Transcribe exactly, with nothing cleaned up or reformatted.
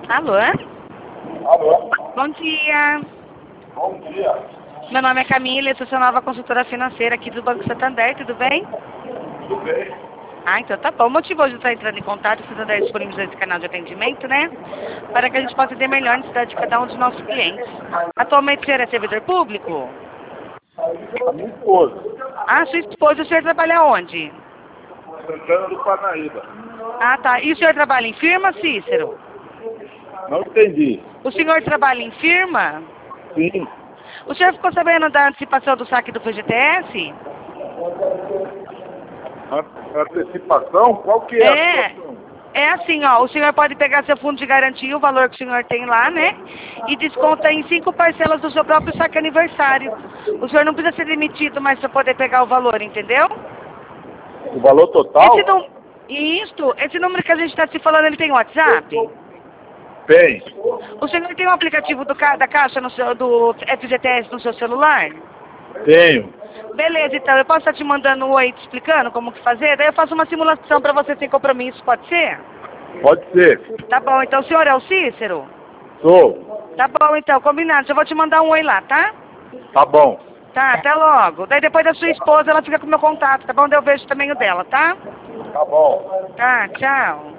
Alô? Alô? Bom dia. Bom dia. Meu nome é Camila, eu sou sua nova consultora financeira aqui do Banco Santander, tudo bem? Tudo bem? Ah, então tá bom. O motivo hoje de estar entrando em contato, o Santander disponibilizou esse canal de atendimento, né? Para que a gente possa entender melhor a necessidade de cada um dos nossos clientes. Atualmente o senhor é servidor público? A minha esposa, Ah, sua esposa, o senhor trabalha onde? Santana do Parnaíba. Ah, tá. E o senhor trabalha em firma, Cícero? Não entendi. O senhor trabalha em firma? Sim. O senhor ficou sabendo da antecipação do saque do F G T S? A- Antecipação? Qual que é a É. situação? É assim, ó, o senhor pode pegar seu fundo de garantia, o valor que o senhor tem lá, né? E desconta em cinco parcelas do seu próprio saque aniversário. O senhor não precisa ser demitido mais para poder pegar o valor, entendeu? O valor total? Esse não. Isto, esse número que a gente está se falando, ele tem WhatsApp? Tem. O senhor tem o aplicativo do, ca- da caixa no seu, do F G T S no seu celular? Tenho. Beleza, então eu posso estar te mandando um oi te explicando como que fazer? Daí eu faço uma simulação para você sem compromisso, pode ser? Pode ser. Tá bom, então o senhor é o Cícero? Sou. Tá bom, então, combinado. Já vou te mandar um oi lá, tá? Tá bom. Tá, até logo. Daí depois da sua esposa, ela fica com o meu contato, tá bom? Daí eu vejo também o dela, tá? Tá bom. Tá, tchau.